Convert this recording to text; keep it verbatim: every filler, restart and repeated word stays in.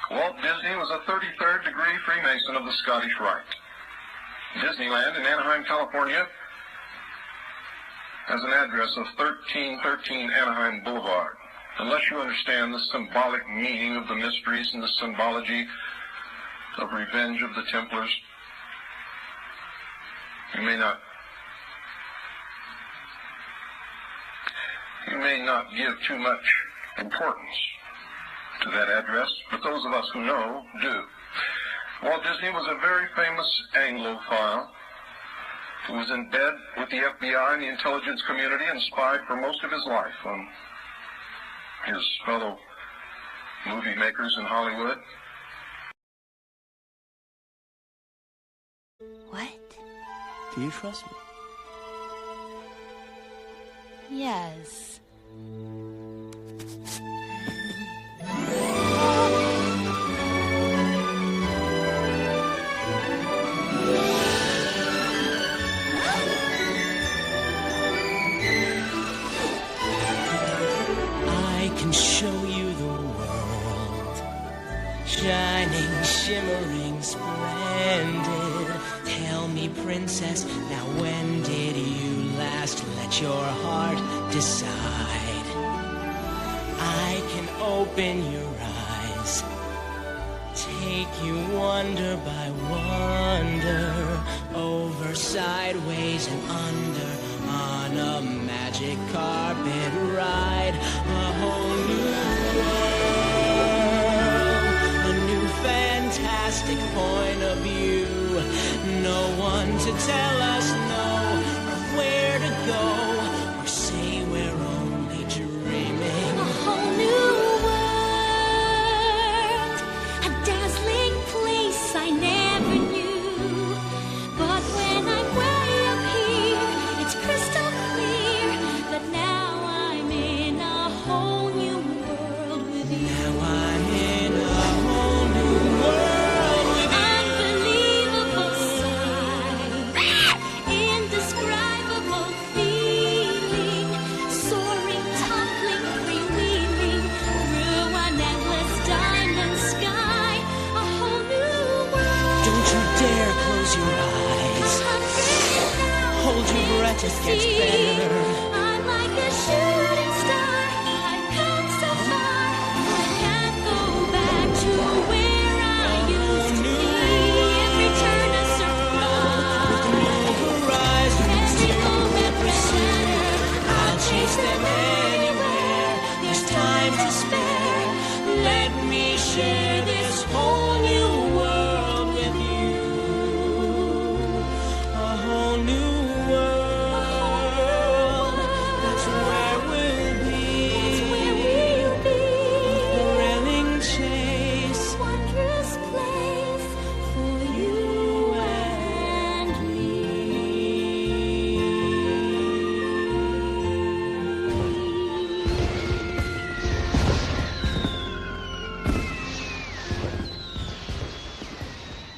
Walt Disney was a thirty-third degree Freemason of the Scottish Rite. Disneyland in Anaheim, California, has an address of thirteen thirteen Anaheim Boulevard. Unless you understand the symbolic meaning of the mysteries and the symbology of Revenge of the Templars, you may not you may not give too much importance to that address, but those of us who know do. Walt Disney was a very famous Anglophile who was in bed with the F B I and the intelligence community and spied for most of his life on his fellow movie makers in Hollywood. What? Do you trust me? Yes. I can show you the world, shining, shimmering, splendid. Tell me, princess, now when did you last let your heart decide? I can open your eyes, take you wonder by wonder, over, sideways, and under, on a magic carpet ride, a whole new world, a new fantastic point of view. No one to tell us no, or where to go, or say we're only dreaming. A whole new world, a dazzling place I never knew. But when I'm way up here, it's crystal clear that now I'm in a whole new world with you. Now I'm in a whole new world with you. Unbelievable sight, indescribable feeling, soaring, toppling, freewheeling through an endless diamond sky. A whole new world. Don't you dare close your eyes. Hold your breath, it gets better. I'm like a shooting star. I've come so far. I can't go back to where I used to be. Every turn a surprise. Horizons, Every moment better. I'll chase them anywhere. There's time to spare. Let me share.